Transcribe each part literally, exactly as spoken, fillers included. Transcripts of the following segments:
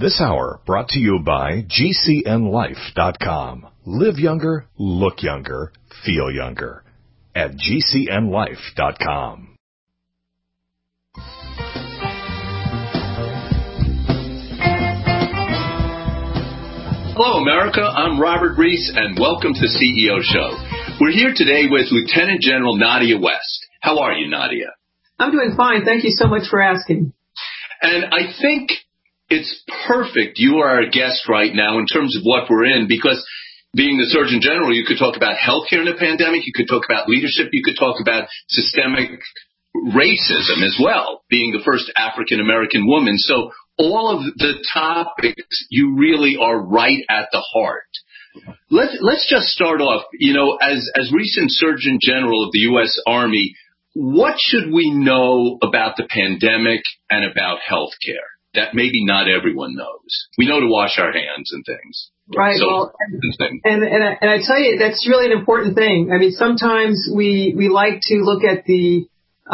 This hour brought to you by G C N life dot com. Live younger, look younger, feel younger at G C N life dot com. Hello, America. I'm Robert Reese, and welcome to the C E O Show. We're here today with Lieutenant General Nadia West. How are you, Nadia? I'm doing fine. Thank you so much for asking. And I think it's perfect you are our guest right now in terms of what we're in, because being the Surgeon General, you could talk about healthcare in the pandemic, you could talk about leadership, you could talk about systemic racism as well, being the first African-American woman. So all of the topics, you really are right at the heart. Let's, let's just start off, you know, as, as recent Surgeon General of the U S Army, what should we know about the pandemic and about healthcare that maybe not everyone knows? We know to wash our hands and things. Right. So, well, and, and, I, and I tell you, that's really an important thing. I mean, sometimes we, we like to look at the,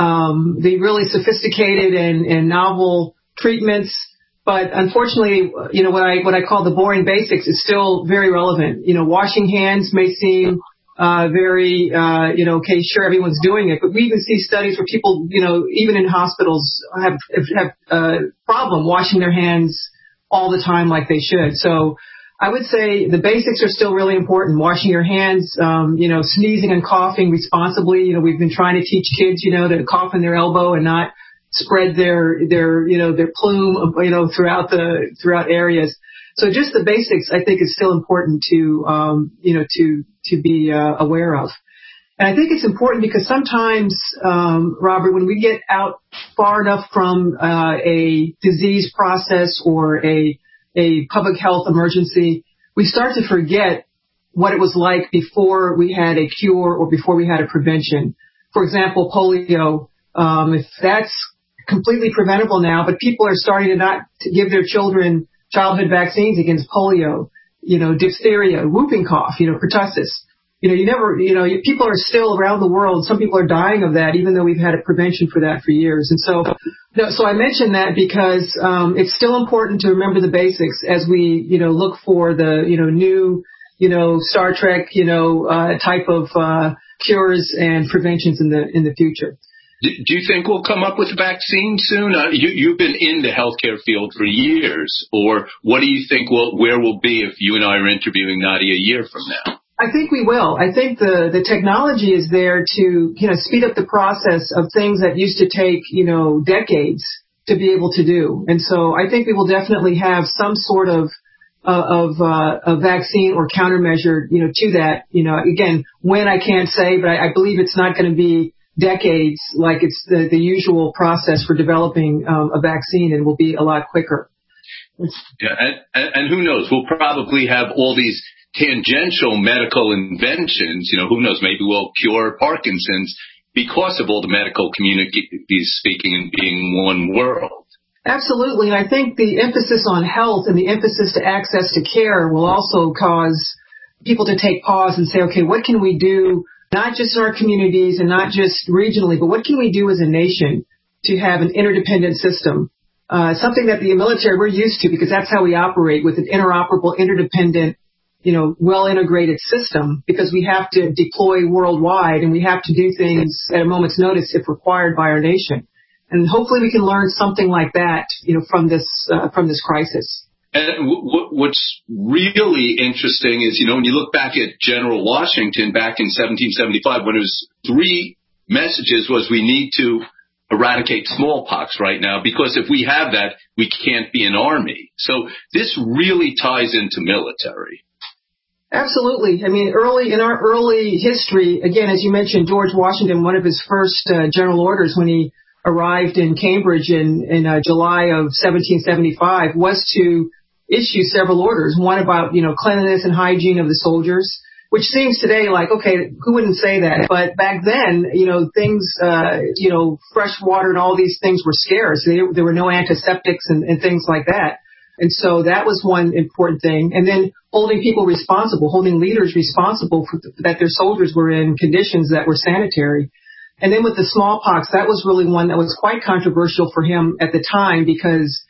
um, the really sophisticated and, and novel treatments. But unfortunately, you know, what I, what I call the boring basics is still very relevant. You know, washing hands may seem, uh, very, uh, you know, okay, sure, everyone's doing it, but we even see studies where people, you know, even in hospitals have, have, a problem washing their hands all the time like they should. So I would say the basics are still really important. Washing your hands, um, you know, sneezing and coughing responsibly. You know, we've been trying to teach kids, you know, to cough in their elbow and not spread their, their, you know, their plume, you know, throughout the, throughout areas. So just the basics, I think, is still important to, um, you know, to, to be, uh, aware of. And I think it's important because sometimes, um, Robert, when we get out far enough from, uh, a disease process or a, a public health emergency, we start to forget what it was like before we had a cure or before we had a prevention. For example, polio, um, if that's completely preventable now, but people are starting to not to give their children childhood vaccines against polio, you know, diphtheria, whooping cough, you know, pertussis. You know, you never, you know, people are still around the world. Some people are dying of that, even though we've had a prevention for that for years. And so, so I mention that because, um, it's still important to remember the basics as we, you know, look for the, you know, new, you know, Star Trek, you know, uh, type of, uh, cures and preventions in the, in the future. Do you think we'll come up with a vaccine soon? Uh, you, you've been in the healthcare field for years. Or what do you think will, where we'll be if you and I are interviewing Nadia a year from now? I think we will. I think the, the technology is there to, you know, speed up the process of things that used to take, you know, decades to be able to do. And so I think we will definitely have some sort of, uh, of, uh, a vaccine or countermeasure, you know, to that. You know, again, when I can't say, but I, I believe it's not going to be decades like it's the, the usual process for developing um, a vaccine, and will be a lot quicker. Yeah, and, and who knows? We'll probably have all these tangential medical inventions. You know, who knows? Maybe we'll cure Parkinson's because of all the medical communities speaking and being one world. Absolutely. And I think the emphasis on health and the emphasis to access to care will also cause people to take pause and say, okay, what can we do, not just in our communities and not just regionally, but what can we do as a nation to have an interdependent system? Uh, something that the military, we're used to, because that's how we operate, with an interoperable, interdependent, you know, well-integrated system, because we have to deploy worldwide and we have to do things at a moment's notice if required by our nation. And hopefully we can learn something like that, you know, from this, uh, from this crisis. And w- what's really interesting is, you know, when you look back at General Washington back in seventeen seventy-five, when it was three messages was we need to eradicate smallpox right now, because if we have that, we can't be an army. So this really ties into military. Absolutely. I mean, early in our early history, again, as you mentioned, George Washington, one of his first uh, general orders when he arrived in Cambridge in, in uh, July of seventeen seventy-five was to issue several orders. One about, you know, cleanliness and hygiene of the soldiers, which seems today like, okay, who wouldn't say that? But back then, you know, things, uh, you know, fresh water and all these things were scarce. There, there were no antiseptics and, and things like that. And so that was one important thing. And then holding people responsible, holding leaders responsible for th- that their soldiers were in conditions that were sanitary. And then with the smallpox, that was really one that was quite controversial for him at the time, because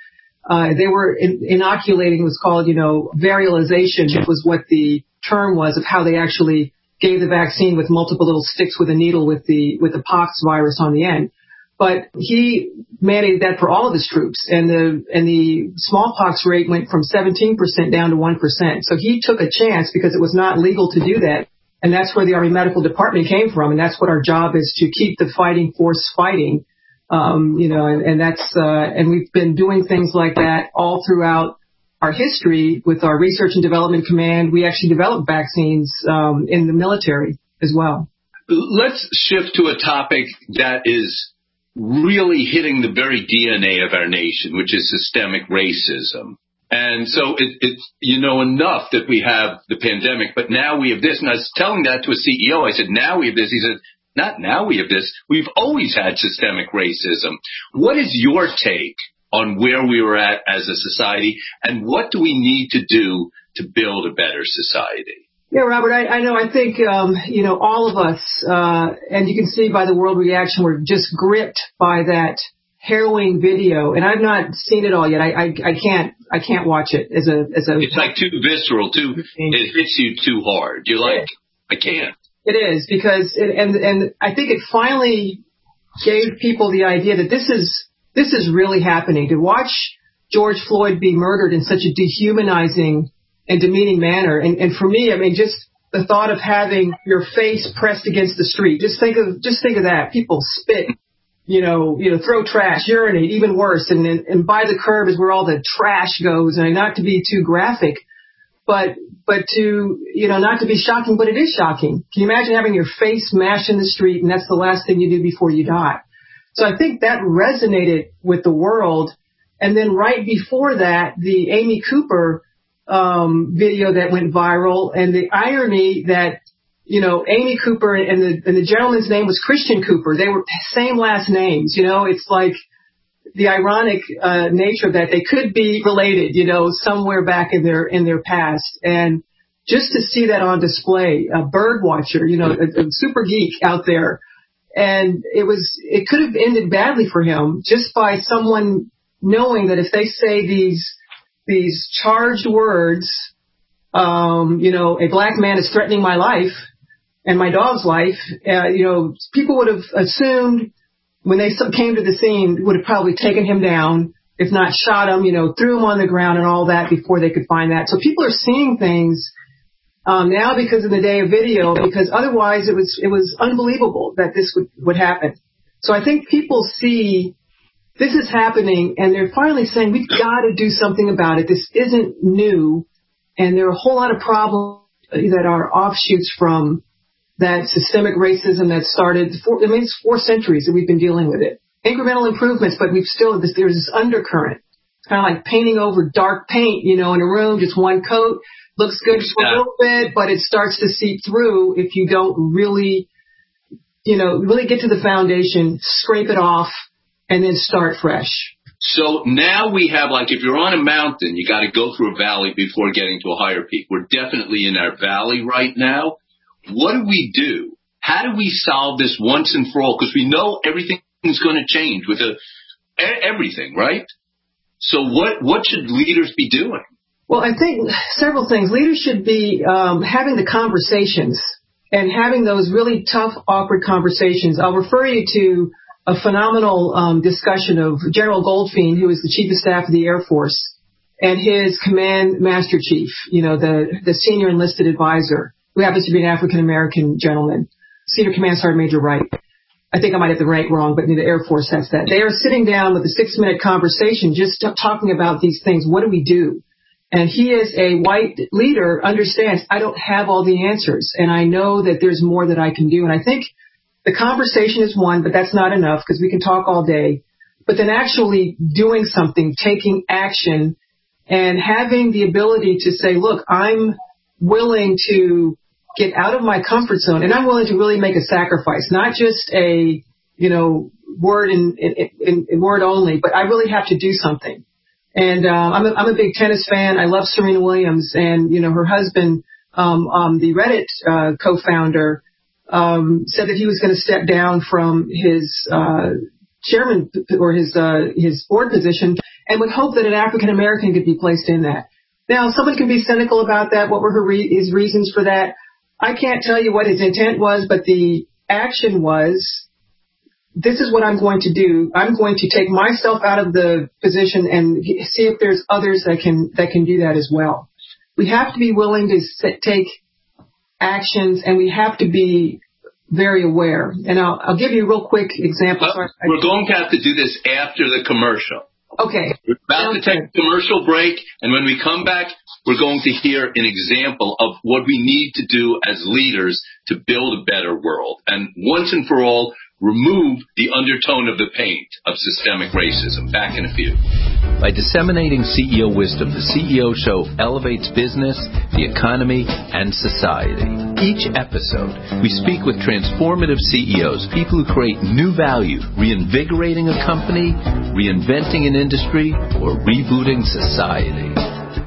Uh, they were in, inoculating, was called, you know, varialization was what the term was of how they actually gave the vaccine with multiple little sticks with a needle with the, with the pox virus on the end. But he mandated that for all of his troops, and the, and the smallpox rate went from seventeen percent down to one percent. So he took a chance because it was not legal to do that. And that's where the Army Medical Department came from. And that's what our job is, to keep the fighting force fighting. Um, you know, and, and that's, uh, and we've been doing things like that all throughout our history with our Research and Development Command. We actually developed vaccines, um, in the military as well. Let's shift to a topic that is really hitting the very D N A of our nation, which is systemic racism. And so it, it's, you know, enough that we have the pandemic, but now we have this. And I was telling that to a C E O. I said, now we have this. He said, not now we have this. We've always had systemic racism. What is your take on where we were at as a society, and what do we need to do to build a better society? Yeah, Robert, I, I know. I think, um, you know, all of us, uh, and you can see by the world reaction, we're just gripped by that harrowing video. And I've not seen it all yet. I, I, I can't, I can't watch it as a, as a. It's like too visceral, too. It hits you too hard. You're like, I can't. It is, because, it, and, and I think it finally gave people the idea that this is, this is really happening. To watch George Floyd be murdered in such a dehumanizing and demeaning manner. And, and for me, I mean, just the thought of having your face pressed against the street, just think of, just think of that. People spit, you know, you know, throw trash, urinate, even worse. And, and, and by the curb is where all the trash goes. And not to be too graphic, but, but to, you know, not to be shocking, but it is shocking. Can you imagine having your face smashed in the street and that's the last thing you do before you die? So I think that resonated with the world. And then right before that, the Amy Cooper um, video that went viral, and the irony that, you know, Amy Cooper and the, and the gentleman's name was Christian Cooper. They were same last names. You know, it's like the ironic uh, nature of that they could be related, you know, somewhere back in their, in their past. And just to see that on display, a bird watcher, you know, a, a super geek out there. And it was, it could have ended badly for him just by someone knowing that if they say these, these charged words, um, you know, a black man is threatening my life and my dog's life, uh, you know, people would have assumed when they came to the scene, would have probably taken him down, if not shot him, you know, threw him on the ground and all that before they could find that. So people are seeing things um, now because of the day of video, because otherwise it was it was unbelievable that this would, would happen. So I think people see this is happening and they're finally saying, we've got to do something about it. This isn't new. And there are a whole lot of problems that are offshoots from that systemic racism that started, four, I mean, it's four centuries that we've been dealing with it. Incremental improvements, but we've still, there's this undercurrent. It's kind of like painting over dark paint, you know, in a room, just one coat, looks good for a little bit, but it starts to seep through if you don't really, you know, really get to the foundation, scrape it off, and then start fresh. So now we have, like, if you're on a mountain, you got to go through a valley before getting to a higher peak. We're definitely in our valley right now. What do we do? How do we solve this once and for all? Because we know everything's going to change with a, everything, right? So what, what should leaders be doing? Well, I think several things. Leaders should be um, having the conversations and having those really tough, awkward conversations. I'll refer you to a phenomenal um, discussion of General Goldfein, who is the Chief of Staff of the Air Force, and his Command Master Chief, you know, the, the senior enlisted advisor, who happens to be an African-American gentleman, Senior Command Sergeant Major Wright. I think I might have the rank wrong, but the Air Force has that. They are sitting down with a six-minute conversation just talking about these things. What do we do? And he, as a white leader, understands I don't have all the answers, and I know that there's more that I can do. And I think the conversation is one, but that's not enough because we can talk all day. But then actually doing something, taking action, and having the ability to say, look, I'm willing to get out of my comfort zone, and I'm willing to really make a sacrifice, not just a, you know, word in, in, in, in word only, but I really have to do something. And uh, I'm, a, I'm a big tennis fan. I love Serena Williams, and, you know, her husband, um, um, the Reddit uh, co-founder, um, said that he was going to step down from his uh, chairman or his uh, his board position, and would hope that an African American could be placed in that. Now, someone can be cynical about that. What were her re- his reasons for that? I can't tell you what his intent was, but the action was, this is what I'm going to do. I'm going to take myself out of the position and see if there's others that can that can do that as well. We have to be willing to sit, take actions, and we have to be very aware. And I'll, I'll give you a real quick example. Uh, we're going to have to do this after the commercial. Okay. We're about Sounds to take good. a commercial break, and when we come back, we're going to hear an example of what we need to do as leaders to build a better world. And once and for all, remove the undertone of the paint of systemic racism. Back in a few. By disseminating C E O wisdom, the C E O Show elevates business, the economy, and society. Each episode, we speak with transformative C E Os, people who create new value, reinvigorating a company, reinventing an industry, or rebooting society.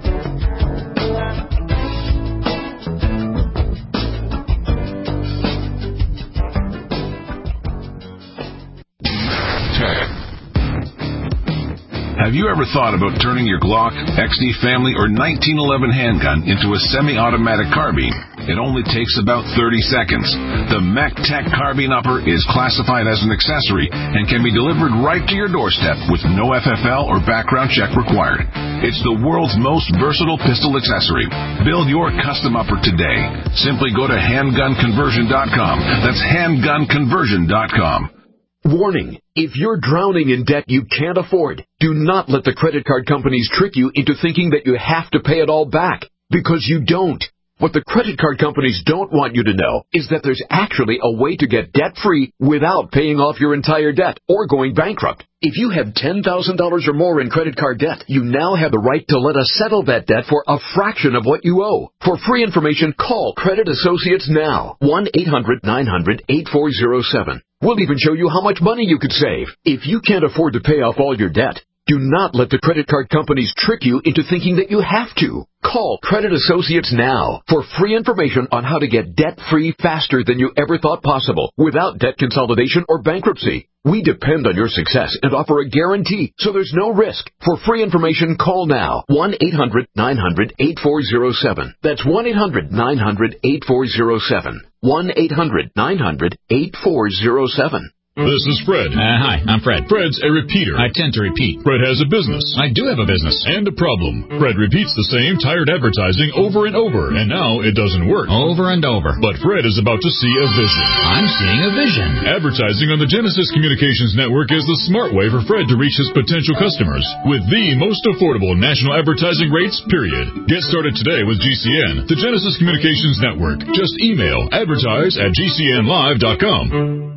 Have you ever thought about turning your Glock, X D Family, or nineteen eleven handgun into a semi-automatic carbine? It only takes about thirty seconds. The MacTac Carbine Upper is classified as an accessory and can be delivered right to your doorstep with no F F L or background check required. It's the world's most versatile pistol accessory. Build your custom upper today. Simply go to handgun conversion dot com. That's handgun conversion dot com. Warning, if you're drowning in debt you can't afford, do not let the credit card companies trick you into thinking that you have to pay it all back, because you don't. What the credit card companies don't want you to know is that there's actually a way to get debt-free without paying off your entire debt or going bankrupt. If you have ten thousand dollars or more in credit card debt, you now have the right to let us settle that debt for a fraction of what you owe. For free information, call Credit Associates now. one eight hundred nine hundred eight four zero seven. We'll even show you how much money you could save. If you can't afford to pay off all your debt, do not let the credit card companies trick you into thinking that you have to. Call Credit Associates now for free information on how to get debt-free faster than you ever thought possible without debt consolidation or bankruptcy. We depend on your success and offer a guarantee, so there's no risk. For free information, call now. one eight hundred nine hundred eight four zero seven. That's one eight hundred nine hundred eight four zero seven. one eight hundred nine hundred eight four zero seven. This is Fred. Uh, hi, I'm Fred. Fred's a repeater. I tend to repeat. Fred has a business. I do have a business. And a problem. Fred repeats the same tired advertising over and over, and now it doesn't work. Over and over. But Fred is about to see a vision. I'm seeing a vision. Advertising on the Genesis Communications Network is the smart way for Fred to reach his potential customers with the most affordable national advertising rates, period. Get started today with G C N, the Genesis Communications Network. Just email advertise at G C N live dot com.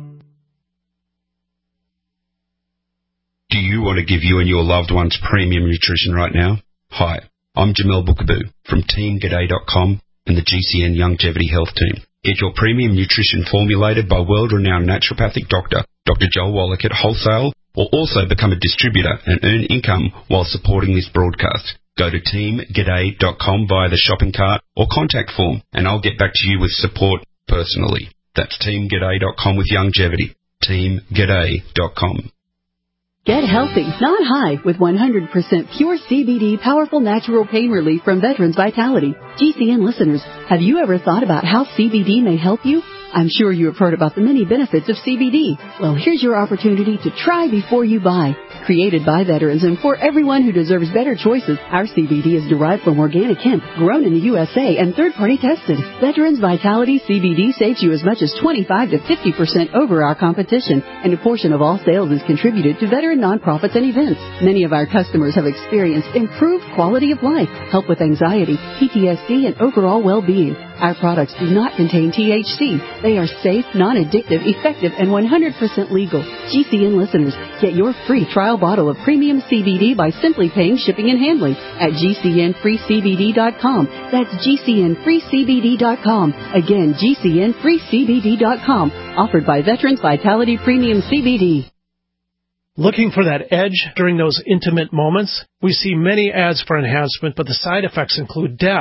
Do you want to give you and your loved ones premium nutrition right now? Hi, I'm Jamel Bookaboo from Team G'day dot com and the G C N Longevity Health Team. Get your premium nutrition formulated by world-renowned naturopathic doctor, Doctor Joel Wallach at wholesale, or also become a distributor and earn income while supporting this broadcast. Go to Team G'day dot com via the shopping cart or contact form, and I'll get back to you with support personally. That's Team G'day dot com with longevity. Team G'day dot com. Get healthy, not high, with one hundred percent pure C B D powerful natural pain relief from Veterans Vitality. G C N listeners, have you ever thought about how C B D may help you? I'm sure you have heard about the many benefits of C B D. Well, here's your opportunity to try before you buy. Created by veterans and for everyone who deserves better choices, our C B D is derived from organic hemp, grown in the U S A and third-party tested. Veterans Vitality C B D saves you as much as twenty-five to fifty percent over our competition, and a portion of all sales is contributed to veteran nonprofits and events. Many of our customers have experienced improved quality of life, help with anxiety, P T S D, and overall well-being. Our products do not contain T H C. They are safe, non-addictive, effective, and one hundred percent legal. G C N listeners, get your free trial bottle of premium C B D by simply paying shipping and handling at G C N free C B D dot com. That's G C N free C B D dot com. Again, G C N free C B D dot com. Offered by Veterans Vitality Premium C B D. Looking for that edge during those intimate moments? We see many ads for enhancement, but the side effects include death.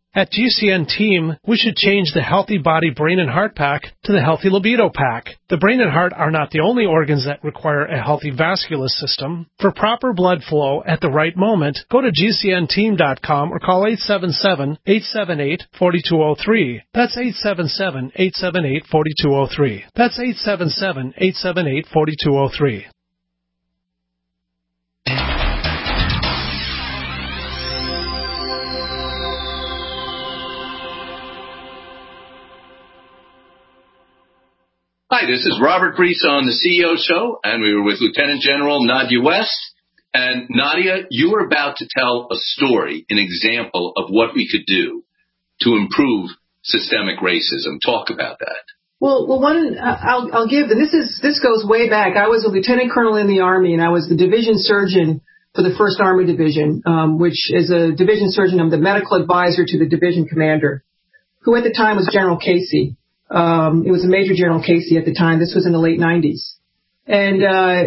At G C N Team, we should change the Healthy Body, Brain, and Heart Pack to the Healthy Libido Pack. The brain and heart are not the only organs that require a healthy vascular system. For proper blood flow at the right moment, go to G C N team dot com or call eight seven seven, eight seven eight, four two zero three. That's eight seven seven, eight seven eight, four two zero three. That's eight seven seven, eight seven eight, four two zero three. Hi, this is Robert Brees on the C E O Show, and we were with Lieutenant General Nadia West. And Nadia, you were about to tell a story, an example of what we could do to improve systemic racism. Talk about that. Well, well, one I'll, I'll give, and this is this goes way back. I was a lieutenant colonel in the Army, and I was the division surgeon for the First Army Division, um, which is a division surgeon. I'm the medical advisor to the division commander, who at the time was General Casey. Um, it was a Major General Casey at the time. This was in the late nineties. And, uh,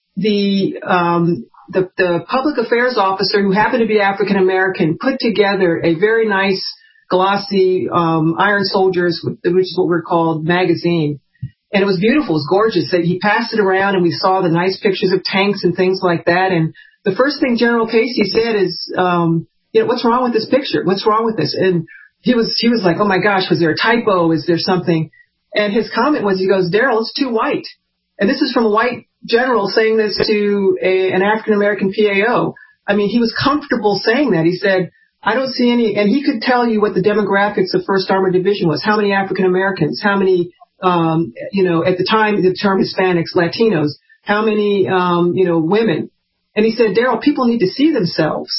the, um, the, the public affairs officer, who happened to be African American, put together a very nice, glossy, um, Iron Soldiers, which is what we're called, magazine. And it was beautiful. It was gorgeous. He passed it around and we saw the nice pictures of tanks and things like that. And the first thing General Casey said is, um, you know, what's wrong with this picture? What's wrong with this? And He was, he was like, oh my gosh, was there a typo? Is there something? And his comment was, he goes, Daryl, it's too white. And this is from a white general saying this to a, an African-American P A O. I mean, he was comfortable saying that. He said, I don't see any, and he could tell you what the demographics of First Armored Division was. How many African-Americans? How many, um, you know, at the time, the term Hispanics, Latinos. How many, um, you know, women? And he said, Daryl, people need to see themselves.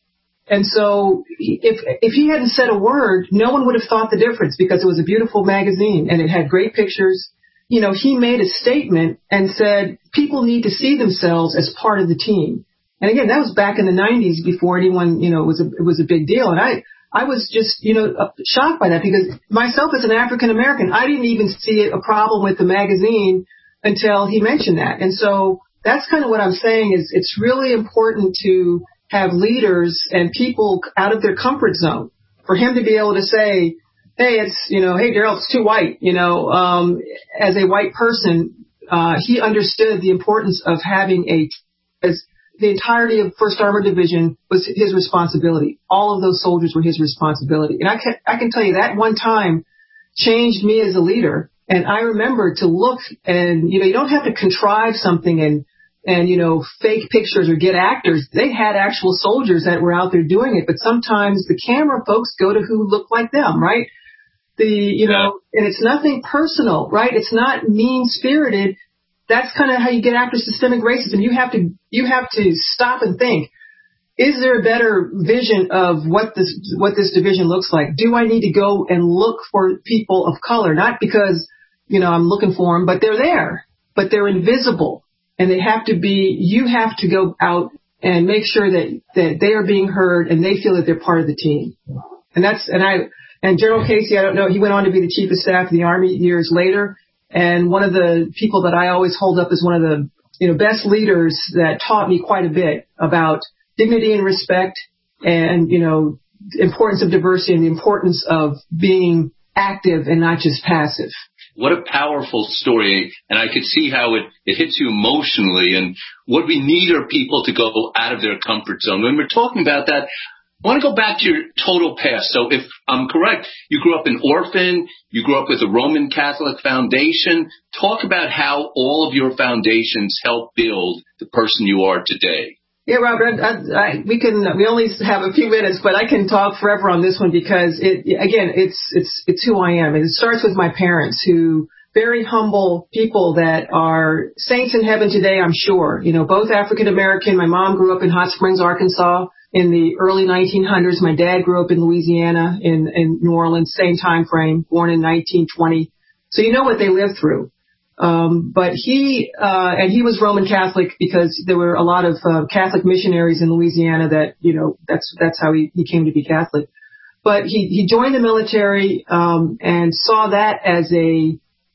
And so if if he hadn't said a word, no one would have thought the difference, because it was a beautiful magazine and it had great pictures. You know, he made a statement and said people need to see themselves as part of the team. And again, that was back in the nineties, before anyone, you know, it was a, it was a big deal. And I, I was just, you know, shocked by that, because myself as an African American, I didn't even see a problem with the magazine until he mentioned that. And so that's kind of what I'm saying, is it's really important to have leaders and people out of their comfort zone. For him to be able to say, hey, it's, you know, hey, Daryl, it's too white, you know, um, as a white person, uh, he understood the importance of having a, as the entirety of First Armored Division was his responsibility. All of those soldiers were his responsibility. And I can, I can tell you that one time changed me as a leader. And I remember to look and, you know, you don't have to contrive something and, and, you know, fake pictures or get actors. They had actual soldiers that were out there doing it. But sometimes the camera folks go to who look like them, right? The, you know, and it's nothing personal, right? It's not mean-spirited. That's kind of how you get after systemic racism. You have to, you have to stop and think, is there a better vision of what this, what this division looks like? Do I need to go and look for people of color? Not because, you know, I'm looking for them, but they're there, but they're invisible. And they have to be, you have to go out and make sure that, that they are being heard and they feel that they're part of the team. And that's, and I, and General Casey, I don't know, he went on to be the Chief of Staff of the Army years later. And one of the people that I always hold up as one of the, you know, best leaders that taught me quite a bit about dignity and respect and, you know, the importance of diversity and the importance of being active and not just passive. What a powerful story, and I could see how it, it hits you emotionally, and what we need are people to go out of their comfort zone. When we're talking about that, I want to go back to your total past. So if I'm correct, you grew up an orphan, you grew up with a Roman Catholic foundation. Talk about how all of your foundations help build the person you are today. Yeah, Robert, I, I, we can, we only have a few minutes, but I can talk forever on this one, because it, again, it's, it's, it's who I am. And it starts with my parents, who very humble people that are saints in heaven today, I'm sure. You know, both African American. My mom grew up in Hot Springs, Arkansas in the early nineteen hundreds. My dad grew up in Louisiana, in, in New Orleans, same time frame, born in nineteen twenty. So you know what they lived through. Um, but he, uh, and he was Roman Catholic, because there were a lot of, uh, Catholic missionaries in Louisiana that, you know, that's, that's how he, he came to be Catholic. But he, he joined the military, um, and saw that as a,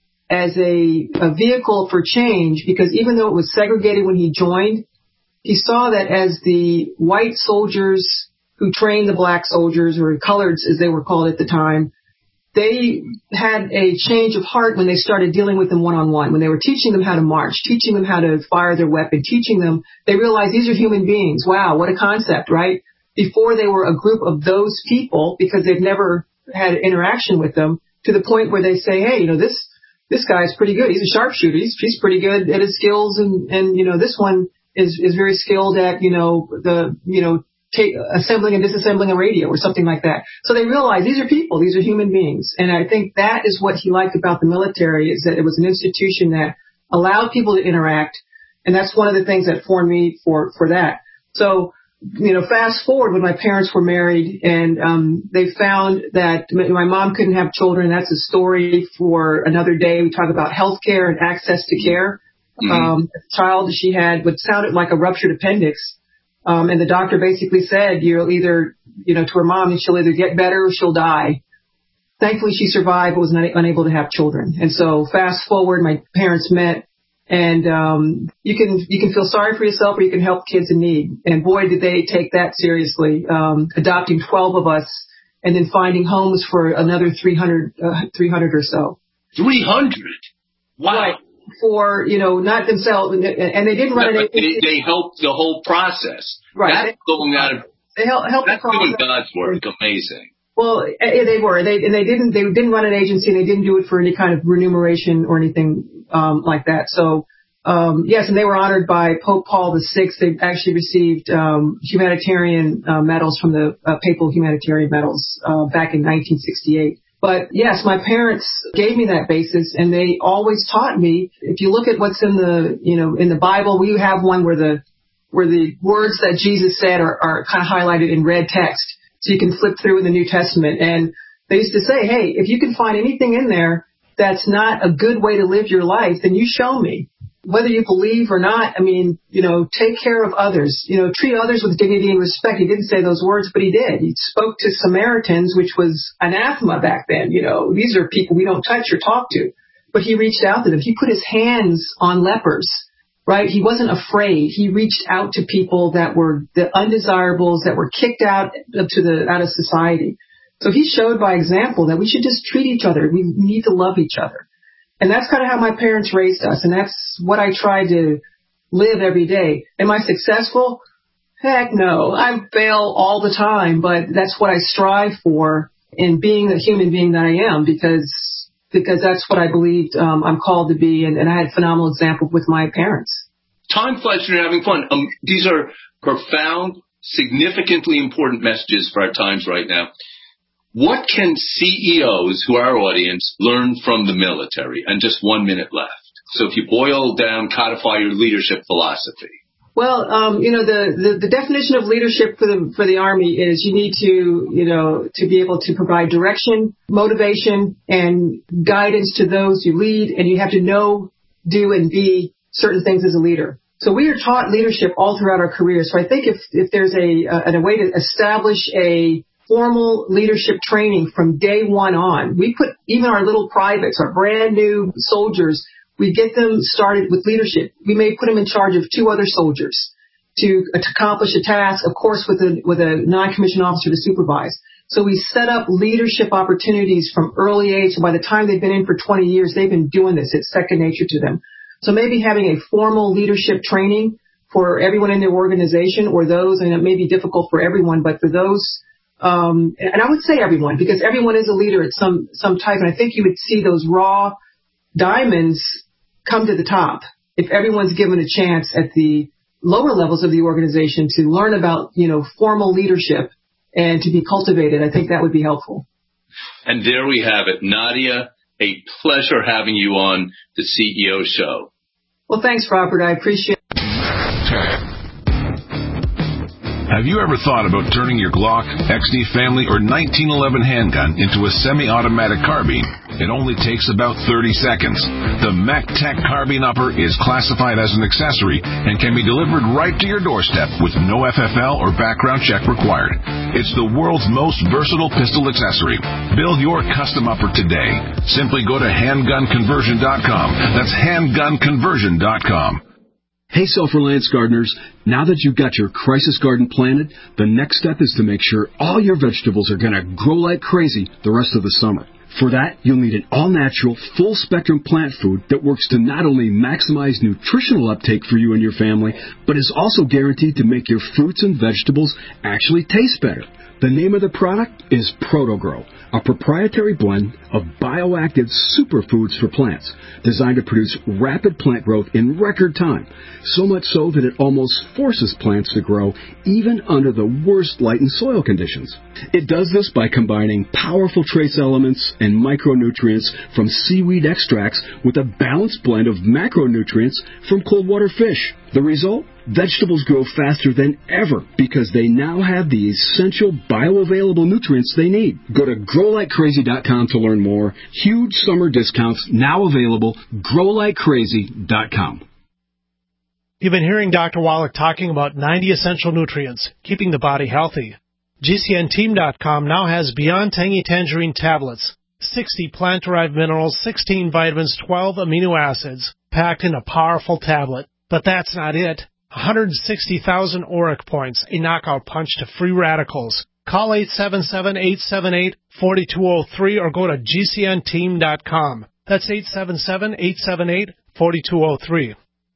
as a, a vehicle for change, because even though it was segregated when he joined, he saw that as the white soldiers who trained the black soldiers, or coloreds as they were called at the time, they had a change of heart when they started dealing with them one-on-one, when they were teaching them how to march, teaching them how to fire their weapon, teaching them, they realized these are human beings. Wow, what a concept, right? Before they were a group of those people because they've never had interaction with them, to the point where they say, hey, you know, this this guy's pretty good. He's a sharpshooter. He's, he's pretty good at his skills. And, and, you know, this one is, is very skilled at, you know, the, you know, take, assembling and disassembling a radio or something like that. So they realize these are people. These are human beings. And I think that is what he liked about the military, is that it was an institution that allowed people to interact. And that's one of the things that formed me for, for that. So, you know, fast forward when my parents were married, and um, they found that my mom couldn't have children. That's a story for another day. We talk about health care and access to care. Mm-hmm. Um, a child she had what sounded like a ruptured appendix. Um, and the doctor basically said, you'll either, you know, to her mom, she'll either get better or she'll die. Thankfully, she survived, but was not, unable to have children. And so fast forward, my parents met. And um, you can you can feel sorry for yourself, or you can help kids in need. And boy, did they take that seriously, um, adopting twelve of us and then finding homes for another three hundred, uh, three hundred or so. three hundred? Wow. Right. For, you know, not themselves. And they didn't run yeah, an agency. They, they helped the whole process. Right. That's going out of, they helped, helped that's the doing God's work. Amazing. Well, they were. They and they didn't. They didn't run an agency. And they didn't do it for any kind of remuneration or anything um, like that. So, um, yes, and they were honored by Pope Paul the Sixth. They actually received um, humanitarian uh, medals from the uh, papal humanitarian medals uh, back in nineteen sixty-eight. But yes, my parents gave me that basis, and they always taught me. If you look at what's in the, you know, in the Bible, we have one where the where the words that Jesus said are, are kind of highlighted in red text. So you can flip through in the New Testament. And they used to say, hey, if you can find anything in there that's not a good way to live your life, then you show me. Whether you believe or not, I mean, you know, take care of others. You know, treat others with dignity and respect. He didn't say those words, but he did. He spoke to Samaritans, which was anathema back then. You know, these are people we don't touch or talk to. But he reached out to them. He put his hands on lepers. Right? He wasn't afraid. He reached out to people that were the undesirables, that were kicked out to the out of society. So he showed by example that we should just treat each other. We need to love each other. And that's kind of how my parents raised us. And that's what I try to live every day. Am I successful? Heck no. I fail all the time, but that's what I strive for in being the human being that I am, because because that's what I believed um, I'm called to be, and, and I had a phenomenal example with my parents. Time flies when you're having fun. Um, these are profound, significantly important messages for our times right now. What can C E Os, who are our audience, learn from the military? And just one minute left. So if you boil down, codify your leadership philosophy. Well, um, you know, the, the, the definition of leadership for the for the Army is you need to, you know, to be able to provide direction, motivation, and guidance to those you lead, and you have to know, do, and be certain things as a leader. So we are taught leadership all throughout our career. So I think if, if there's a, a, a way to establish a formal leadership training from day one on, we put even our little privates, our brand new soldiers, we get them started with leadership. We may put them in charge of two other soldiers to, uh, to accomplish a task, of course, with a, with a non-commissioned officer to supervise. So we set up leadership opportunities from early age. So by the time they've been in for twenty years, they've been doing this. It's second nature to them. So maybe having a formal leadership training for everyone in their organization, or those, and it may be difficult for everyone, but for those, um, and I would say everyone, because everyone is a leader at some, some type. And I think you would see those raw diamonds come to the top if everyone's given a chance at the lower levels of the organization to learn about, you know, formal leadership and to be cultivated. I think that would be helpful. And there we have it. Nadia, a pleasure having you on the C E O Show. Well, thanks, Robert. I appreciate it. Have you ever thought about turning your Glock, X D Family, or nineteen eleven handgun into a semi-automatic carbine? It only takes about thirty seconds. The MacTac Carbine Upper is classified as an accessory and can be delivered right to your doorstep with no F F L or background check required. It's the world's most versatile pistol accessory. Build your custom upper today. Simply go to handgun conversion dot com. That's handgun conversion dot com. Hey, Self-Reliance gardeners, now that you've got your crisis garden planted, the next step is to make sure all your vegetables are going to grow like crazy the rest of the summer. For that, you'll need an all-natural, full-spectrum plant food that works to not only maximize nutritional uptake for you and your family, but is also guaranteed to make your fruits and vegetables actually taste better. The name of the product is ProtoGrow, a proprietary blend of bioactive superfoods for plants, designed to produce rapid plant growth in record time, so much so that it almost forces plants to grow even under the worst light and soil conditions. It does this by combining powerful trace elements and micronutrients from seaweed extracts with a balanced blend of macronutrients from cold water fish. The result? Vegetables grow faster than ever because they now have the essential bioavailable nutrients they need. Go to grow like crazy dot com to learn more. Huge summer discounts now available. grow like crazy dot com. You've been hearing Doctor Wallach talking about ninety essential nutrients, keeping the body healthy. G C N team dot com now has Beyond Tangy Tangerine tablets, sixty plant-derived minerals, sixteen vitamins, twelve amino acids, packed in a powerful tablet. But that's not it. one hundred sixty thousand auric points, a knockout punch to free radicals. Call eight seven seven, eight seven eight, four two zero three or go to G C N team dot com. That's eight seven seven, eight seven eight, four two zero three.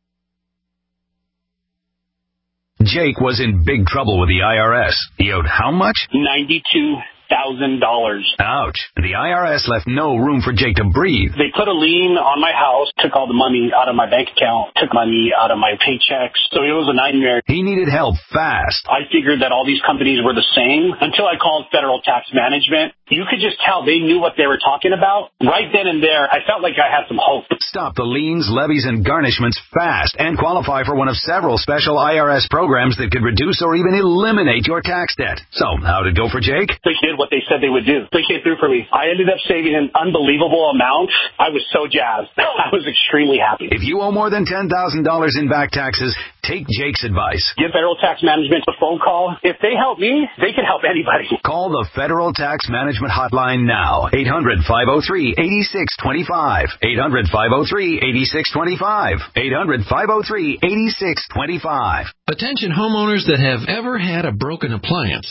Jake was in big trouble with the I R S. He owed how much? ninety-two thousand dollars. Ouch. The I R S left no room for Jake to breathe. They put a lien on my house, took all the money out of my bank account, took money out of my paychecks. So it was a nightmare. He needed help fast. I figured that all these companies were the same until I called Federal Tax Management. You could just tell they knew what they were talking about. Right then and there, I felt like I had some hope. Stop the liens, levies, and garnishments fast and qualify for one of several special I R S programs that could reduce or even eliminate your tax debt. So, how'd it go for Jake? They did what they said they would do. They came through for me. I ended up saving an unbelievable amount. I was so jazzed. I was extremely happy. If you owe more than ten thousand dollars in back taxes, take Jake's advice. Give Federal Tax Management a phone call. If they help me, they can help anybody. Call the Federal Tax Management Hotline now. eight hundred, five oh three, eight six two five. eight hundred, five oh three, eight six two five. eight hundred, five oh three, eight six two five. Attention homeowners that have ever had a broken appliance.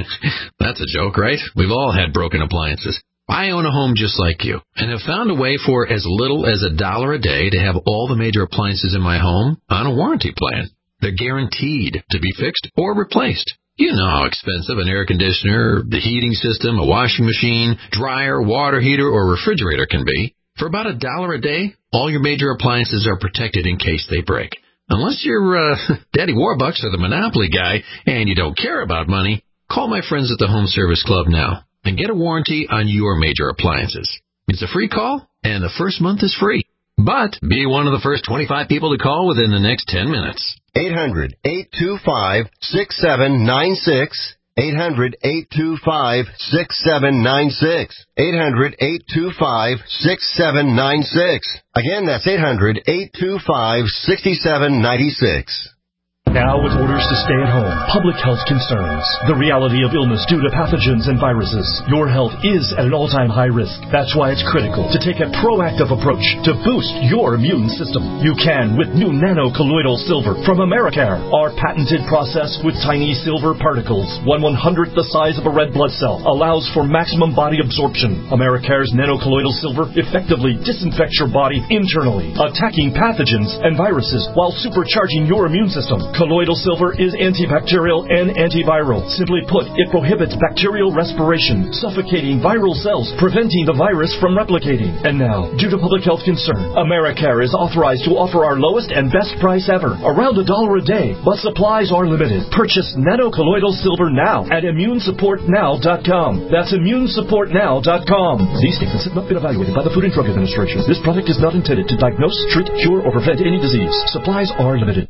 That's a joke, right? We've all had broken appliances. I own a home just like you and have found a way for as little as a dollar a day to have all the major appliances in my home on a warranty plan. They're guaranteed to be fixed or replaced. You know how expensive an air conditioner, the heating system, a washing machine, dryer, water heater, or refrigerator can be. For about a dollar a day, all your major appliances are protected in case they break. Unless you're uh, Daddy Warbucks or the Monopoly guy and you don't care about money, call my friends at the Home Service Club now and get a warranty on your major appliances. It's a free call, and the first month is free. But be one of the first twenty-five people to call within the next ten minutes. eight hundred, eight two five, six seven nine six. eight hundred, eight two five, six seven nine six. eight hundred, eight two five, six seven nine six. Again, that's eight hundred, eight two five, six seven nine six. Now with orders to stay at home, public health concerns, the reality of illness due to pathogens and viruses, your health is at an all-time high risk. That's why it's critical to take a proactive approach to boost your immune system. You can with new nano-colloidal silver from Americare. Our patented process with tiny silver particles, one one-hundredth the size of a red blood cell, allows for maximum body absorption. Americare's nano-colloidal silver effectively disinfects your body internally, attacking pathogens and viruses while supercharging your immune system. Colloidal silver is antibacterial and antiviral. Simply put, it prohibits bacterial respiration, suffocating viral cells, preventing the virus from replicating. And now, due to public health concern, Americare is authorized to offer our lowest and best price ever, around a dollar a day, but supplies are limited. Purchase nano-colloidal silver now at immune support now dot com. That's immune support now dot com. These statements have not been evaluated by the Food and Drug Administration. This product is not intended to diagnose, treat, cure, or prevent any disease. Supplies are limited.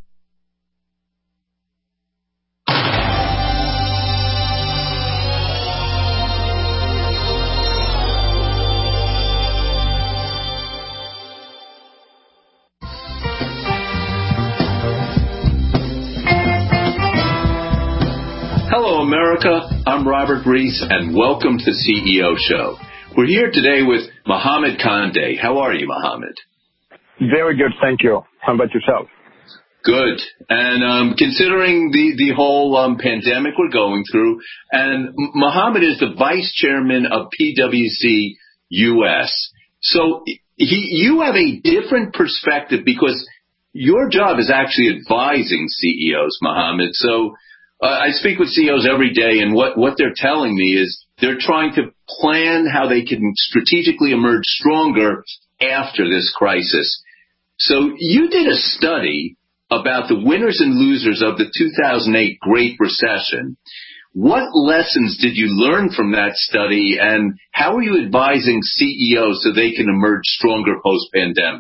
Hello, America. I'm Robert Reese, and welcome to the C E O Show. We're here today with Mohammed Kande. How are you, Mohammed? Very good, thank you. How about yourself? Good. And um, considering the, the whole um, pandemic we're going through, and Mohammed is the vice chairman of P W C U S. So he, you have a different perspective because your job is actually advising C E Os, Mohammed. So uh, I speak with C E Os every day, and what, what they're telling me is they're trying to plan how they can strategically emerge stronger after this crisis. So you did a study about the winners and losers of the two thousand eight Great Recession. What lessons did you learn from that study, and how are you advising C E Os so they can emerge stronger post-pandemic?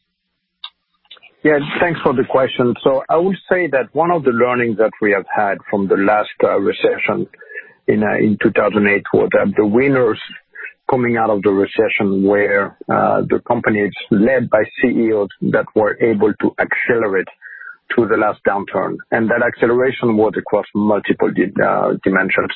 Yeah, thanks for the question. So I would say that one of the learnings that we have had from the last uh, recession in uh, in two thousand eight was that the winners coming out of the recession were uh, the companies led by C E Os that were able to accelerate through the last downturn. And that acceleration was across multiple di- uh, dimensions.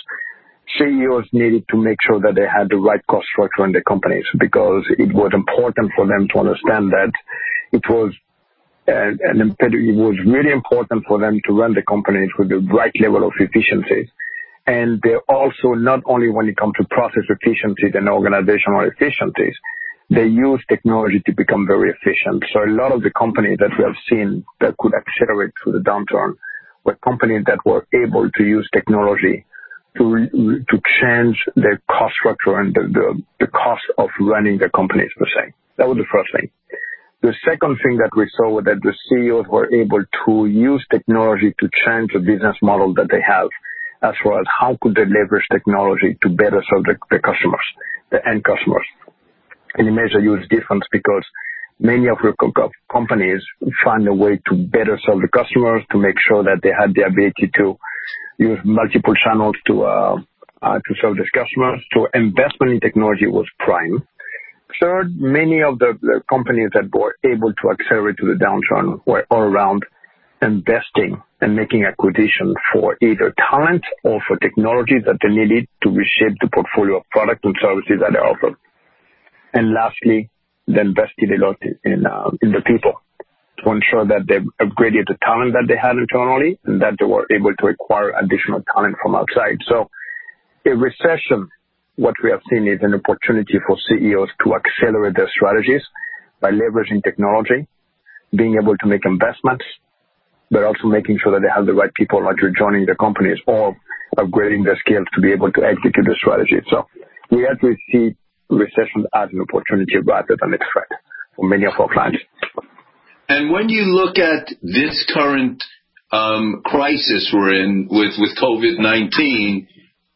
C E Os needed to make sure that they had the right cost structure in their companies because it was important for them to understand that it was uh, an imped- it was really important for them to run the companies with the right level of efficiency. And they're also, not only when it comes to process efficiencies and organizational efficiencies, they use technology to become very efficient. So a lot of the companies that we have seen that could accelerate through the downturn were companies that were able to use technology to to change their cost structure and the, the, the cost of running their companies per se. That was the first thing. The second thing that we saw was that the C E Os were able to use technology to change the business model that they have as far as how could they leverage technology to better serve the, the customers, the end customers. And it makes a huge difference because many of the companies find a way to better serve the customers, to make sure that they had the ability to use multiple channels to uh, uh, to serve these customers. So investment in technology was prime. Third, many of the, the companies that were able to accelerate to the downturn were all around investing and making acquisitions for either talent or for technology that they needed to reshape the portfolio of products and services that they offer. And lastly, they invested a lot in uh, in the people to ensure that they upgraded the talent that they had internally and that they were able to acquire additional talent from outside. So a recession, what we have seen is an opportunity for C E Os to accelerate their strategies by leveraging technology, being able to make investments, but also making sure that they have the right people either joining the companies or upgrading their skills to be able to execute the strategy. So we actually see recession as an opportunity rather than a threat for many of our clients. And when you look at this current um, crisis we're in with, with COVID nineteen,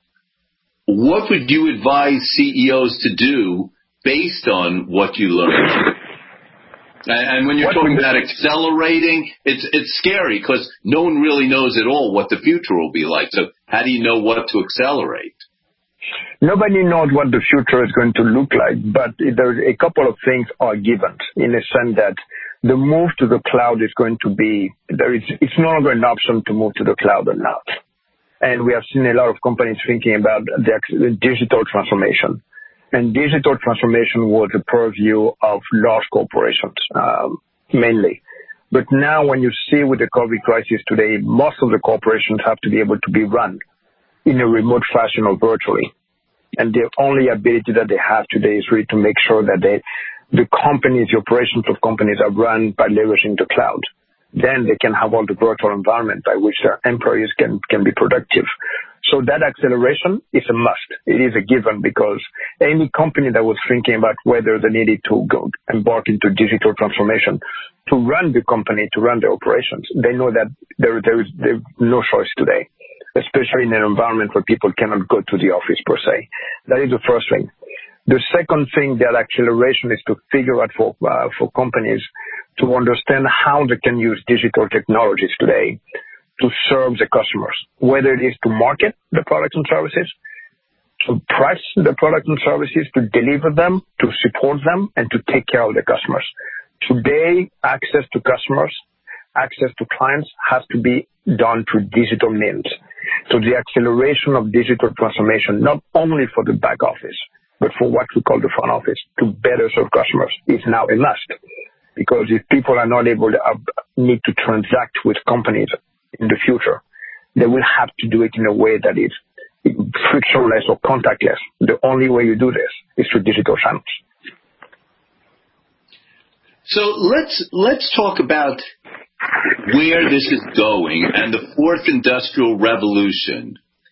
what would you advise C E Os to do based on what you learned? And, and when you're what talking about accelerating, it's it's scary because no one really knows at all what the future will be like. So how do you know what to accelerate? Nobody knows what the future is going to look like, but there's a couple of things are given in the sense that the move to the cloud is going to be, there is, it's no longer an option to move to the cloud or not. And we have seen a lot of companies thinking about the digital transformation. And digital transformation was the purview of large corporations, um, mainly. But now when you see with the COVID crisis today, most of the corporations have to be able to be run in a remote fashion or virtually. And the only ability that they have today is really to make sure that they, the companies, the operations of companies are run by leveraging the cloud. Then they can have all the virtual environment by which their employees can, can be productive. So that acceleration is a must. It is a given because any company that was thinking about whether they needed to go embark into digital transformation to run the company, to run their operations, they know that there, there is there no choice today, especially in an environment where people cannot go to the office per se. That is the first thing. The second thing, that acceleration is to figure out for, uh, for companies to understand how they can use digital technologies today to serve the customers, whether it is to market the products and services, to price the products and services, to deliver them, to support them, and to take care of the customers. Today, access to customers, access to clients has to be done through digital means. So the acceleration of digital transformation, not only for the back office, but for what we call the front office, to better serve customers, is now a must. Because if people are not able to uh, need to transact with companies in the future, they will have to do it in a way that is frictionless or contactless. The only way you do this is through digital channels. So let's let's talk about where this is going and the fourth industrial revolution.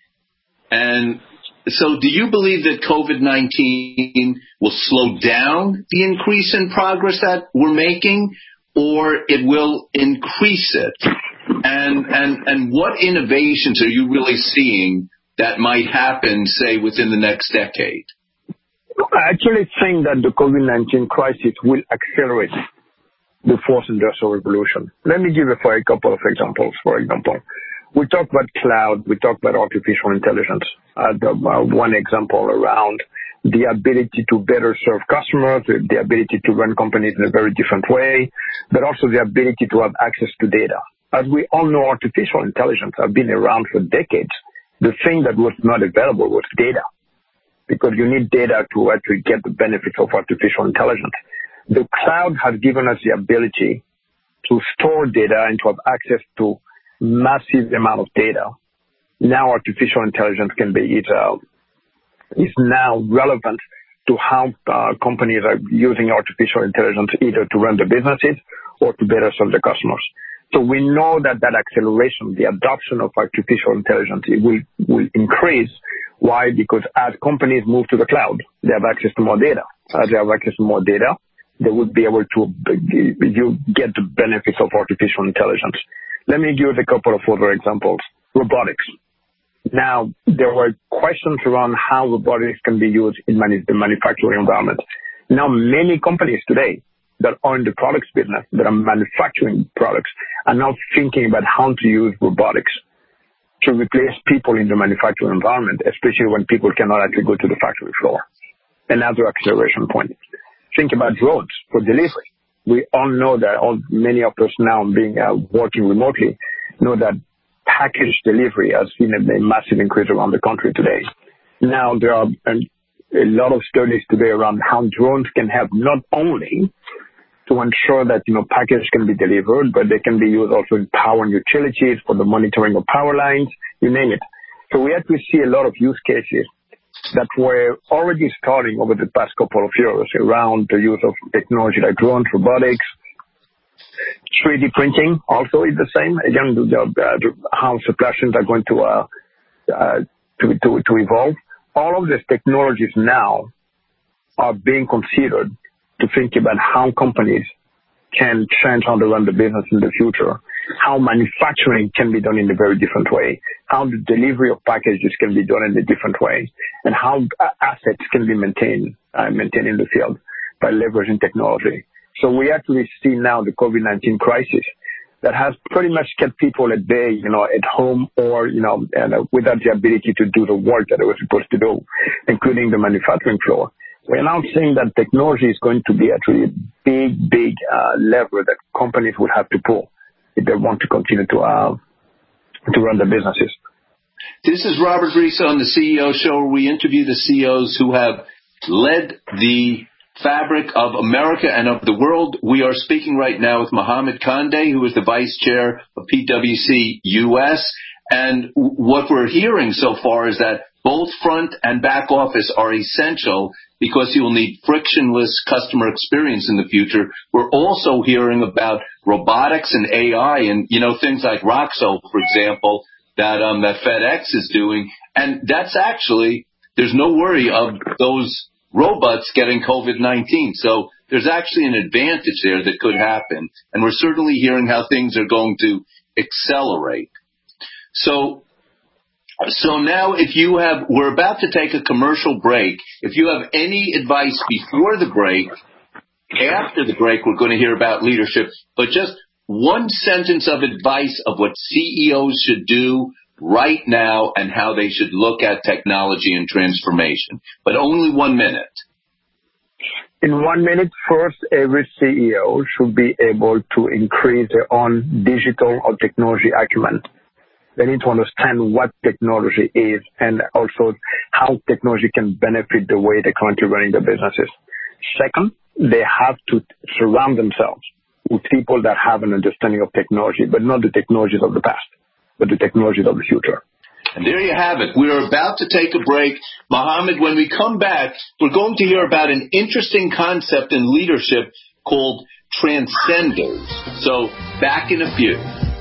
And so do you believe that COVID nineteen will slow down the increase in progress that we're making, or it will increase it? And and and what innovations are you really seeing that might happen, say, within the next decade? I actually think that the COVID nineteen crisis will accelerate the fourth industrial revolution. Let me give you for a couple of examples. For example, we talk about cloud, we talk about artificial intelligence. Uh, the, uh, one example around the ability to better serve customers, the ability to run companies in a very different way, but also the ability to have access to data. As we all know, artificial intelligence has been around for decades. The thing that was not available was data, because you need data to actually get the benefits of artificial intelligence. The cloud has given us the ability to store data and to have access to massive amount of data. Now artificial intelligence can be, is, uh, is now relevant to how uh, companies are using artificial intelligence either to run their businesses or to better serve their customers. So we know that that acceleration, the adoption of artificial intelligence, it will, will increase. Why? Because as companies move to the cloud, they have access to more data. As they have access to more data, they would be able to you get the benefits of artificial intelligence. Let me give you a couple of other examples. Robotics. Now, there were questions around how robotics can be used in manu- the manufacturing environment. Now, many companies today that are in the products business, that are manufacturing products, are now thinking about how to use robotics to replace people in the manufacturing environment, especially when people cannot actually go to the factory floor. Another acceleration point. Think about drones for delivery. We all know that all, many of us now being uh, working remotely know that package delivery has seen a, a massive increase around the country today. Now there are a, a lot of studies today around how drones can help not only to ensure that, you know, package can be delivered, but they can be used also in power and utilities for the monitoring of power lines, you name it. So we actually see a lot of use cases that were already starting over the past couple of years around the use of technology like drones, robotics, three D printing also is the same. Again, the, the, how supply chains are going to, uh, uh, to, to, to evolve. All of these technologies now are being considered to think about how companies can change how they run the business in the future, how manufacturing can be done in a very different way, how the delivery of packages can be done in a different way, and how assets can be maintained, uh, maintained in the field by leveraging technology. So we actually see now the COVID nineteen crisis that has pretty much kept people at bay, you know, at home or, you know, and, uh, without the ability to do the work that they were supposed to do, including the manufacturing floor. We're now seeing that technology is going to be actually a big, big uh, lever that companies will have to pull if they want to continue to uh, to run their businesses. This is Robert Riso on the C E O Show, where we interview the C E Os who have led the fabric of America and of the world. We are speaking right now with Mohammed Kande, who is the Vice Chair of P W C U S. And what we're hearing so far is that both front and back office are essential because you will need frictionless customer experience in the future. We're also hearing about robotics and A I and, you know, things like Roxo, for example, that um, that FedEx is doing. And that's actually, there's no worry of those robots getting COVID nineteen. So there's actually an advantage there that could happen. And we're certainly hearing how things are going to accelerate. So So now if you have, we're about to take a commercial break. If you have any advice before the break, after the break, we're going to hear about leadership, but just one sentence of advice of what C E Os should do right now and how they should look at technology and transformation, but only one minute. In one minute, first, every C E O should be able to increase their own digital or technology acumen. They need to understand what technology is and also how technology can benefit the way they're currently running their businesses. Second, they have to surround themselves with people that have an understanding of technology, but not the technologies of the past, but the technologies of the future. And there you have it. We're about to take a break. Mohammed, when we come back, we're going to hear about an interesting concept in leadership called transcenders. So, back in a few.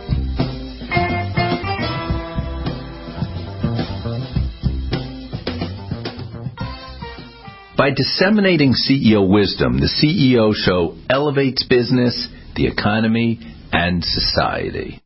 By disseminating C E O wisdom, the C E O Show elevates business, the economy, and society.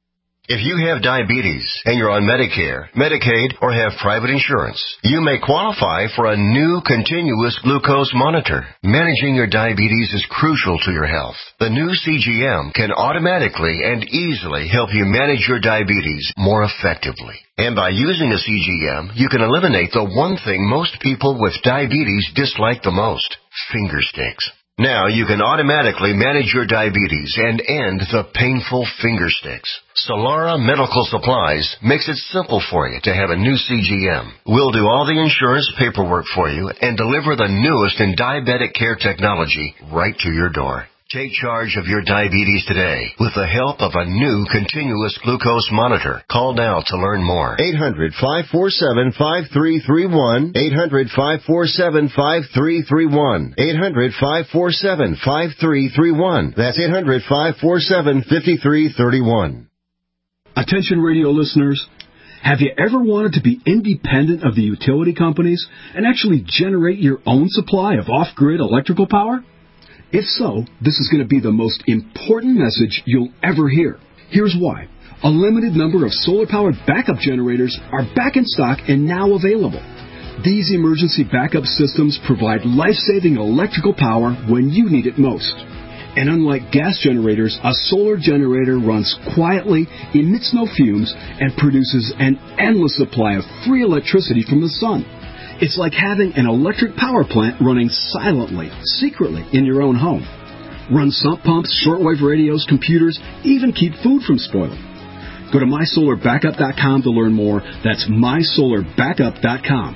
If you have diabetes and you're on Medicare, Medicaid, or have private insurance, you may qualify for a new continuous glucose monitor. Managing your diabetes is crucial to your health. The new C G M can automatically and easily help you manage your diabetes more effectively. And by using a C G M, you can eliminate the one thing most people with diabetes dislike the most: finger sticks. Now you can automatically manage your diabetes and end the painful finger sticks. Solara Medical Supplies makes it simple for you to have a new C G M. We'll do all the insurance paperwork for you and deliver the newest in diabetic care technology right to your door. Take charge of your diabetes today with the help of a new continuous glucose monitor. Call now to learn more. eight hundred, five four seven, five three three one. eight hundred, five four seven, five three three one. eight hundred, five four seven, five three three one. That's eight hundred, five four seven, five three three one. Attention radio listeners. Have you ever wanted to be independent of the utility companies and actually generate your own supply of off-grid electrical power? If so, this is going to be the most important message you'll ever hear. Here's why. A limited number of solar-powered backup generators are back in stock and now available. These emergency backup systems provide life-saving electrical power when you need it most. And unlike gas generators, a solar generator runs quietly, emits no fumes, and produces an endless supply of free electricity from the sun. It's like having an electric power plant running silently, secretly in your own home. Run sump pumps, shortwave radios, computers, even keep food from spoiling. Go to my solar backup dot com to learn more. That's my solar backup dot com.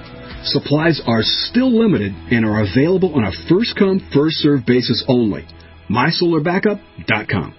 Supplies are still limited and are available on a first-come, first-served basis only. my solar backup dot com.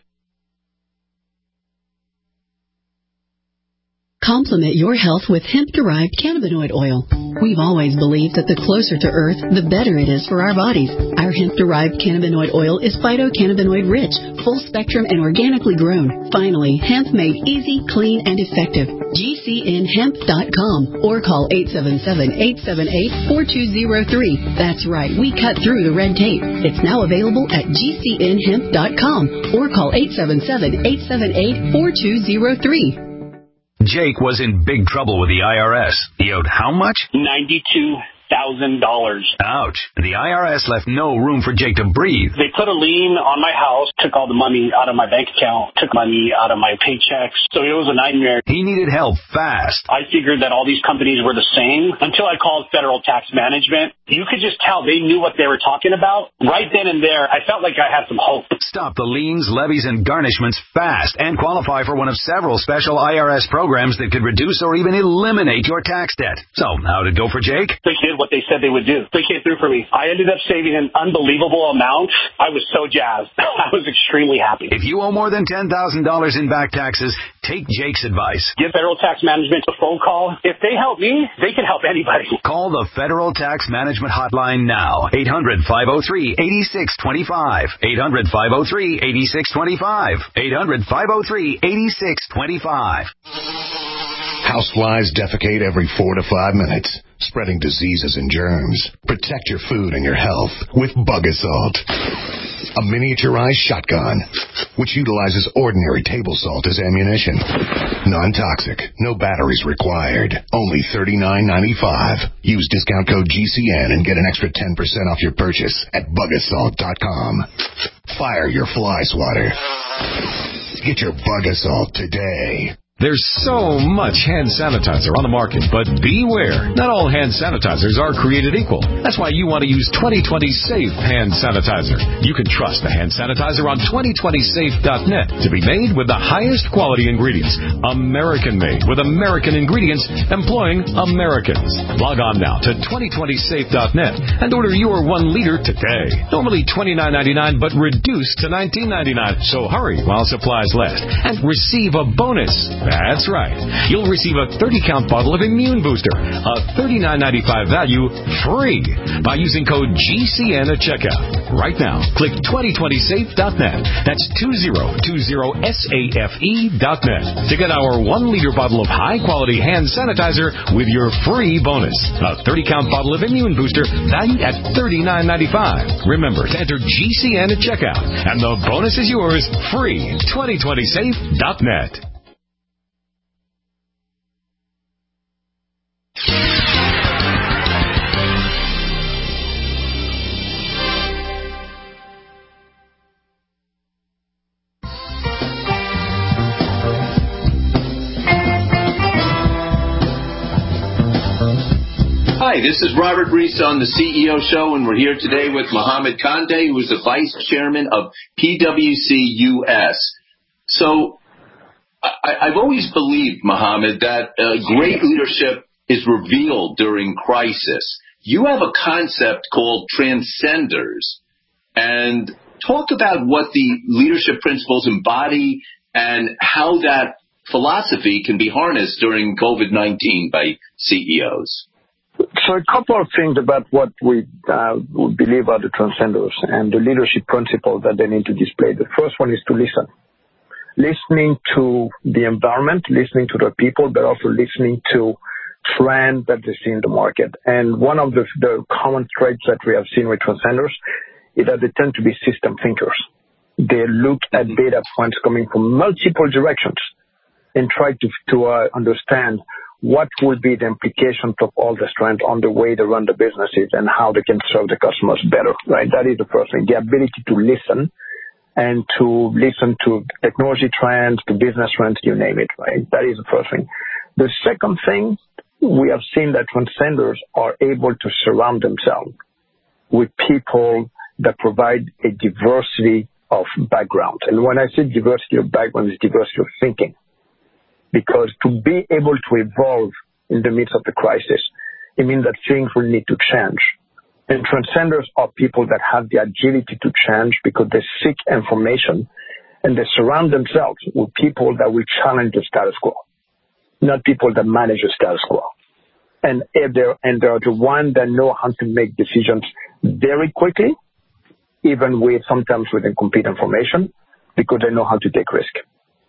Complement your health with hemp-derived cannabinoid oil. We've always believed that the closer to Earth, the better it is for our bodies. Our hemp-derived cannabinoid oil is phytocannabinoid-rich, full-spectrum, and organically grown. Finally, hemp made easy, clean, and effective. G C N hemp dot com or call eight seven seven, eight seven eight, four two zero three. That's right, we cut through the red tape. It's now available at G C N hemp dot com or call eight seven seven, eight seven eight, four two zero three. Jake was in big trouble with the I R S. He owed how much? ninety-two thousand dollars. Ouch. The I R S left no room for Jake to breathe. They put a lien on my house, took all the money out of my bank account, took money out of my paychecks. So it was a nightmare. He needed help fast. I figured that all these companies were the same until I called Federal Tax Management. You could just tell they knew what they were talking about. Right then and there, I felt like I had some hope. Stop the liens, levies, and garnishments fast and qualify for one of several special I R S programs that could reduce or even eliminate your tax debt. So, how'd it go for Jake? They did what they said they would do. They came through for me. I ended up saving an unbelievable amount. I was so jazzed. I was extremely happy. If you owe more than ten thousand dollars in back taxes, take Jake's advice. Give Federal Tax Management a phone call. If they help me, they can help anybody. Call the Federal Tax Management Hotline now. eight hundred, five oh three, eight six two five. eight hundred, five oh three, eight six two five. eight hundred, five oh three, eight six two five. Houseflies defecate every four to five minutes, spreading diseases and germs. Protect your food and your health with Bug Assault, a miniaturized shotgun which utilizes ordinary table salt as ammunition. Non-toxic, no batteries required. Only thirty-nine ninety-five. Use discount code G C N and get an extra ten percent off your purchase at bug assault dot com. Fire your fly swatter. Get your Bug Assault today. There's so much hand sanitizer on the market, but beware. Not all hand sanitizers are created equal. That's why you want to use twenty twenty Safe Hand Sanitizer. You can trust the hand sanitizer on twenty twenty safe dot net to be made with the highest quality ingredients. American-made with American ingredients employing Americans. Log on now to twenty twenty safe dot net and order your one liter today. Normally twenty-nine ninety-nine, but reduced to nineteen ninety-nine. So hurry while supplies last and receive a bonus. That's right. You'll receive a thirty count bottle of Immune Booster, a thirty-nine ninety-five value, free by using code G C N at checkout. Right now, click twenty twenty safe dot net. That's twenty twenty safe dot net to get our one liter bottle of high-quality hand sanitizer with your free bonus. A thirty count bottle of Immune Booster valued at thirty-nine ninety-five. Remember to enter G C N at checkout, and the bonus is yours free. twenty twenty safe dot net. Hi, this is Robert Reese on the C E O Show, and we're here today with Mohammed Kande, who is the Vice Chairman of P W C U S. So I, I've always believed, Mohammed, that uh, great leadership is revealed during crisis. You have a concept called Transcenders, and talk about what the leadership principles embody and how that philosophy can be harnessed during COVID nineteen by C E Os. So a couple of things about what we, uh, we believe are the Transcenders and the leadership principles that they need to display. The first one is to listen. Listening to the environment, listening to the people, but also listening to trends that they see in the market. And one of the, the common traits that we have seen with Transcenders is that they tend to be system thinkers. They look at data points coming from multiple directions and try to, to uh, understand what will be the implications of all the strength on the way they run the businesses and how they can serve the customers better, right? That is the first thing, the ability to listen and to listen to technology trends, to business trends, you name it, right? That is the first thing. The second thing, we have seen that Transcenders are able to surround themselves with people that provide a diversity of background. And when I say diversity of background, it's diversity of thinking. Because to be able to evolve in the midst of the crisis, it means that things will need to change. And Transcenders are people that have the agility to change because they seek information and they surround themselves with people that will challenge the status quo, not people that manage the status quo. And they're, and they're the ones that know how to make decisions very quickly, even with sometimes with incomplete information, because they know how to take risk.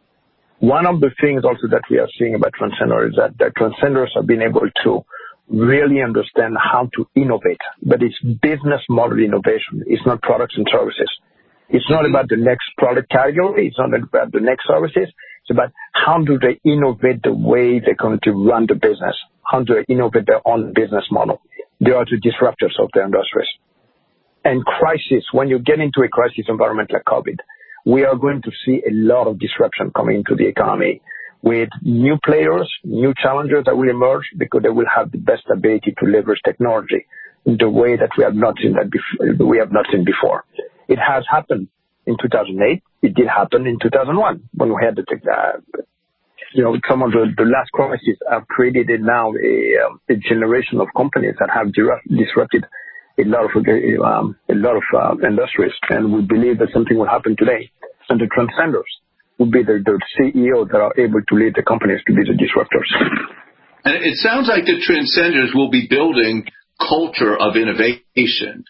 One of the things also that we are seeing about Transcenders is that the Transcenders have been able to really understand how to innovate, but it's business model innovation. It's not products and services. It's not about the next product category. It's not about the next services. It's about how do they innovate the way they're going to run the business? How do they innovate their own business model? They are the disruptors of their industries. And crisis, when you get into a crisis environment like COVID, we are going to see a lot of disruption coming into the economy with new players, new challengers that will emerge because they will have the best ability to leverage technology in the way that we have not seen that before, we have not seen before. It has happened in two thousand eight. It did happen in two thousand one when we had the, uh, you know, some of the, the last crises have created now a, um, a generation of companies that have disrupted a lot of um, a lot of uh, industries, and we believe that something will happen today. And the Transcenders will be the, the C E Os that are able to lead the companies to be the disruptors. And it sounds like the Transcenders will be building culture of innovation.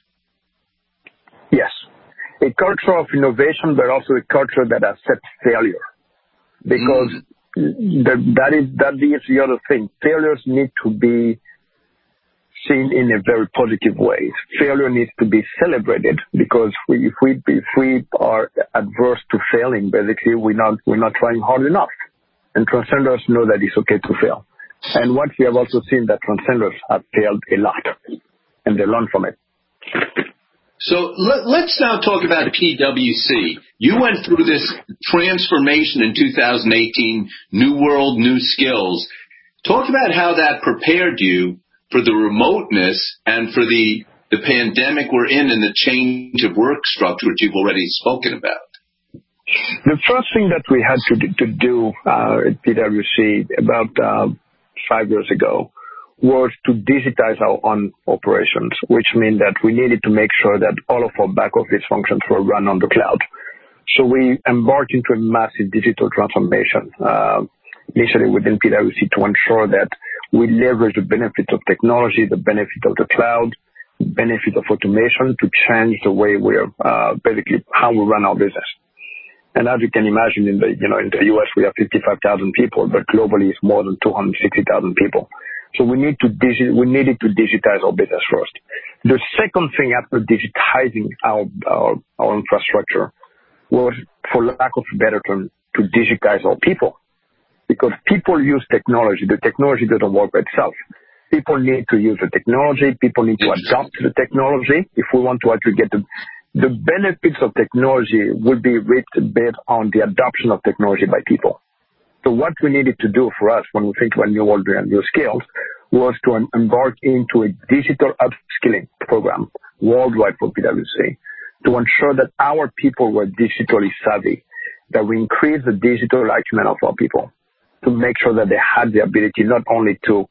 Yes, a culture of innovation, but also a culture that accepts failure, because mm. the, that is that is the other thing. Failures need to be seen in a very positive way. Failure needs to be celebrated because we, if we if we are adverse to failing, basically we're not we're not trying hard enough. And Transcenders know that it's okay to fail. And what we have also seen that Transcenders have failed a lot, and they learn from it. So let, let's now talk about P W C. You went through this transformation in two thousand eighteen, new world, new skills. Talk about how that prepared you for the remoteness and for the, the pandemic we're in and the change of work structure, which you've already spoken about. The first thing that we had to, to do uh, at P W C about uh, five years ago was to digitize our own operations, which meant that we needed to make sure that all of our back office functions were run on the cloud. So we embarked into a massive digital transformation, uh, initially within P W C, to ensure that we leverage the benefits of technology, the benefit of the cloud, the benefit of automation to change the way we're, uh, basically how we run our business. And as you can imagine, in the, you know, in the U S we have fifty-five thousand people, but globally it's more than two hundred sixty thousand people. So we need to digi- we needed to digitize our business first. The second thing after digitizing our, our, our infrastructure was, for lack of a better term, to digitize our people. Because people use technology. The technology doesn't work by itself. People need to use the technology. People need to adopt the technology if we want to actually get the, the benefits of technology will be reaped based on the adoption of technology by people. So what we needed to do for us when we think about new world and new skills was to embark into a digital upskilling program worldwide for P W C to ensure that our people were digitally savvy, that we increase the digital acumen of our people to make sure that they had the ability not only to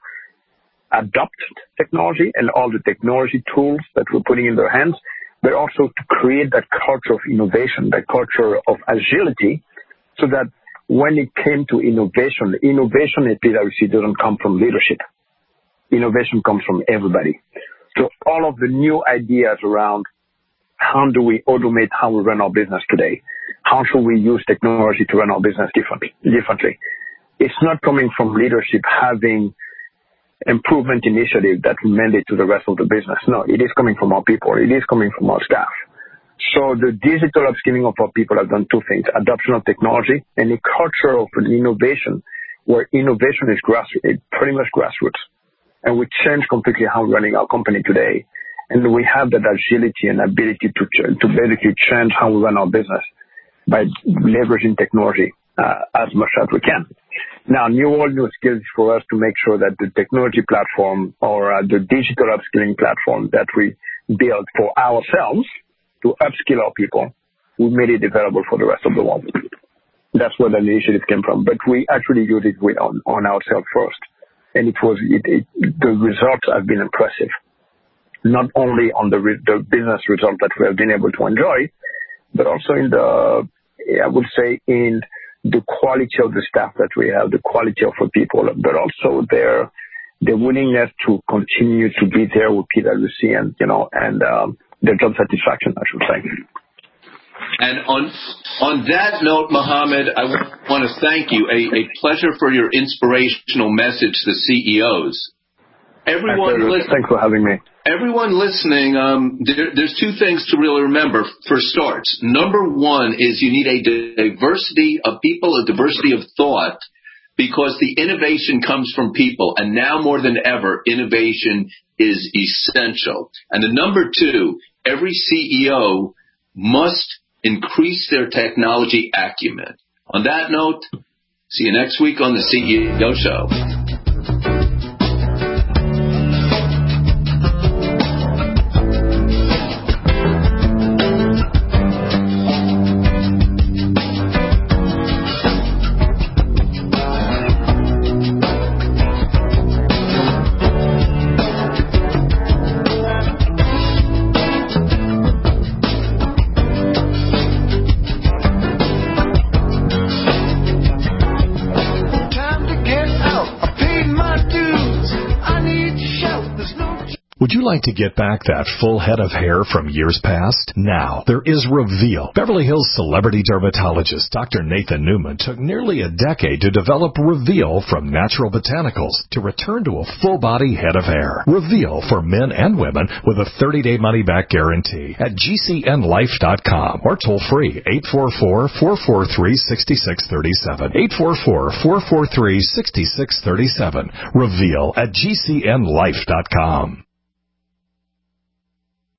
adopt technology and all the technology tools that we're putting in their hands, but also to create that culture of innovation, that culture of agility, so that when it came to innovation, innovation at P W C doesn't come from leadership. Innovation comes from everybody. So all of the new ideas around how do we automate how we run our business today? How should we use technology to run our business differently? differently? It's not coming from leadership having improvement initiative that we mandate to the rest of the business. No, it is coming from our people. It is coming from our staff. So the digital upskilling of our people have done two things: adoption of technology and a culture of innovation, where innovation is grass, pretty much grassroots. And we change completely how we're running our company today. And we have that agility and ability to to basically change how we run our business by leveraging technology uh, as much as we can. Now, new world, new skills for us to make sure that the technology platform or uh, the digital upskilling platform that we build for ourselves to upskill our people, we made it available for the rest of the world. That's where the initiative came from. But we actually used it with, on, on ourselves first. And it was, it, it, the results have been impressive. Not only on the, re, the business result that we have been able to enjoy, but also in the, I would say, in the quality of the staff that we have, the quality of our people, but also their, their willingness to continue to be there with P W C and, you know, and, um, their job satisfaction, I should say. And on on that note, Mohammed, I want to thank you. A, a pleasure for your inspirational message to C E Os. Everyone, listen, thanks for having me. Everyone listening, um, there, there's two things to really remember for starts. Number one is you need a diversity of people, a diversity of thought, because the innovation comes from people. And now more than ever, innovation is essential. And the number two, every C E O must increase their technology acumen. On that note, see you next week on the C E O Show. Would you like to get back that full head of hair from years past? Now, there is Reveal. Beverly Hills celebrity dermatologist Doctor Nathan Newman took nearly a decade to develop Reveal from natural botanicals to return to a full-body head of hair. Reveal for men and women with a thirty-day money-back guarantee at G C N life dot com or toll-free eight four four, four four three, six six three seven. eight four four, four four three, six six three seven. Reveal at G C N life dot com.